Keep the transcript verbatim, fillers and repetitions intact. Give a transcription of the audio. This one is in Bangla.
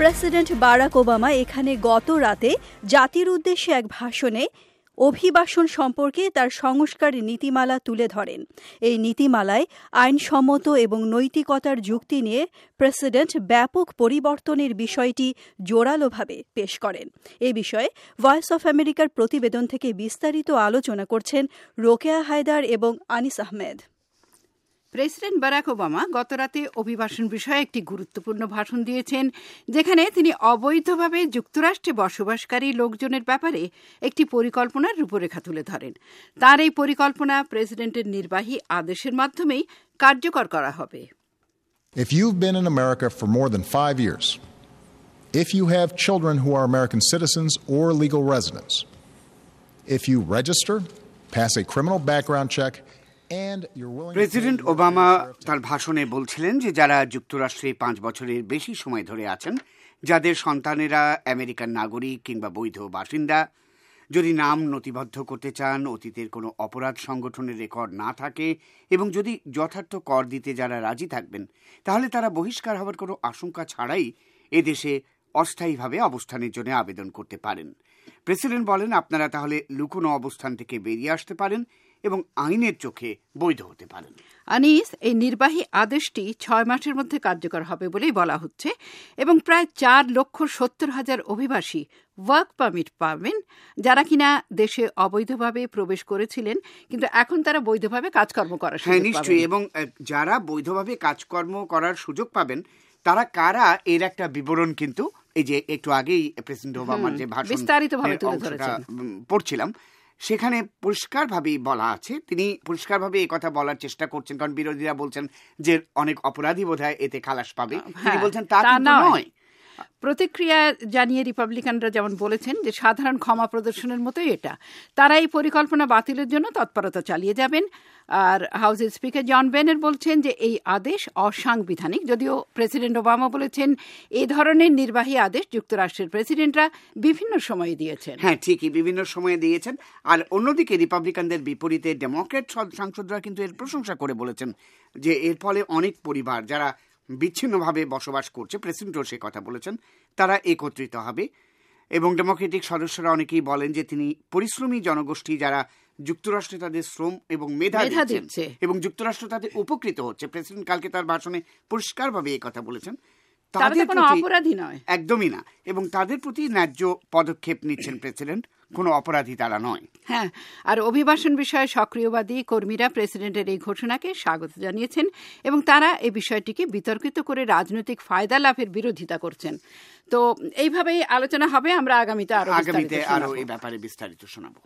প্রেসিডেন্ট বারাক ওবামা এখানে গত রাতে জাতির উদ্দেশ্যে এক ভাষণে অভিবাসন সম্পর্কে তার সংস্কার নীতিমালা তুলে ধরেন। এই নীতিমালায় আইনসম্মত এবং নৈতিকতার যুক্তি নিয়ে প্রেসিডেন্ট ব্যাপক পরিবর্তনের বিষয়টি জোরালোভাবে পেশ করেন। এ বিষয়ে ভয়েস অফ আমেরিকার প্রতিবেদন থেকে বিস্তারিত আলোচনা করছেন রোকেয়া হায়দার এবং Anis Ahmed. President Barack Obama গতরাতে অভিবাসন বিষয়ে একটি গুরুত্বপূর্ণ ভাষণ দিয়েছেন, যেখানে তিনি অবৈধভাবে যুক্তরাষ্ট্রে বসবাসকারী লোকজনের ব্যাপারে একটি পরিকল্পনার রূপরেখা তুলে ধরেন। তার এই পরিকল্পনা প্রেসিডেন্টের নির্বাহী আদেশের মাধ্যমেই কার্যকর করা হবে। If you've been in America for more than five years, if you have children who are American citizens or legal residents, if you register, pass a criminal background check, president Obama তার ভাষণে বলছিলেন যে যারা যুক্তরাষ্ট্রে পাঁচ বছরের বেশি সময় ধরে আছেন, যাদের সন্তানেরা আমেরিকান নাগরিক কিংবা বৈধ বাসিন্দা, যদি নাম নথিবদ্ধ করতে চান, অতীতের কোনো অপরাধ সংগঠনের রেকর্ড না থাকে এবং যদি যথার্থ কর দিতে যারা রাজি থাকবেন, তাহলে তারা বহিষ্কার হওয়ার কোনো আশঙ্কা ছাড়াই এদেশে অস্থায়ীভাবে অবস্থানের জন্য আবেদন করতে পারেন। প্রেসিডেন্ট বলেন, আপনারা তাহলে লুকোনো অবস্থান থেকে বেরিয়ে আসতে পারেন এবং আইনের চোখে বৈধ হতে পারেন। আনিস, এই নির্বাহী আদেশটি ছয় মাসের মধ্যে কার্যকর হবে বলেই বলা হচ্ছে এবং প্রায় চার লক্ষ সত্তর হাজার অভিবাসী ওয়ার্ক পারমিট পাবেন, যারা কিনা দেশে অবৈধভাবে প্রবেশ করেছিলেন কিন্তু এখন তারা বৈধভাবে কাজকর্ম করার সুযোগ পাবেন। নিশ্চয়ই, এবং যারা বৈধভাবে কাজকর্ম করার সুযোগ পাবেন তারা কারা এর একটা বিবরণ কিন্তু এই যে একটু আগেই প্রেসিডেন্ট ওবামার যে ভাষণ বিস্তারিতভাবে তুলে ধরেছেন পড়ছিলাম, সেখানে পরিষ্কারভাবেই বলা আছে। তিনি পরিষ্কারভাবে এই কথা বলার চেষ্টা করছেন, কারণ বিরোধীরা বলছেন যে অনেক অপরাধী বোধহয় এতে খালাস পাবে। তিনি বলছেন তা নয়। প্রতিক্রিয়া জানিয়ে রিপাবলিকানরা যেমন বলেছেন যে সাধারণ ক্ষমা প্রদর্শনের মতোই এটা, তারা এই পরিকল্পনা বাতিলের জন্য তৎপরতা চালিয়ে যাবেন। আর হাউসের স্পিকার জন বেনের বলছেন যে এই আদেশ অসাংবিধানিক, যদিও প্রেসিডেন্ট ওবামা বলেছেন এই ধরনের নির্বাহী আদেশ যুক্তরাষ্ট্রের প্রেসিডেন্টরা বিভিন্ন সময়ে দিয়েছেন। হ্যাঁ, ঠিকই, বিভিন্ন সময়ে দিয়েছেন। আর অন্যদিকে রিপাবলিকানদের বিপরীতে ডেমোক্রেট সাংসদরা কিন্তু এর প্রশংসা করে বলেছেন যে এর ফলে অনেক পরিবার যারা বিচ্ছিন্নভাবে বসবাস করছে, প্রেসিডেন্টও সে কথা বলেছেন, তারা একত্রিত হবে। এবং ডেমোক্রেটিক সদস্যরা অনেকেই বলেন যে তিনি পরিশ্রমী জনগোষ্ঠী যারা যুক্তরাষ্ট্রে তাদের শ্রম এবং মেধা দিচ্ছে এবং যুক্তরাষ্ট্র তাদের উপকৃত হচ্ছে। প্রেসিডেন্ট কালকে তার ভাষণে পরিষ্কারভাবে এই কথা বলেছেন, তাদের কোনো অপরাধী নয়, একদমই না, এবং তাদের প্রতি ন্যায্য পদক্ষেপ নিচ্ছেন প্রেসিডেন্ট, কোনো অপরাধী তারা নয়। হ্যাঁ, আর অভিবাসন বিষয়ে সক্রিয়বাদী কর্মীরা প্রেসিডেন্টের এই ঘোষণাকে স্বাগত জানিয়েছেন এবং তারা এই বিষয়টিকে বিতর্কিত করে রাজনৈতিক ফায়দা লাভের বিরোধিতা করছেন। তো এইভাবেই আলোচনা হবে। আমরা আগামীতে আরো আগামীতে আরো এই ব্যাপারে বিস্তারিত শোনাবো।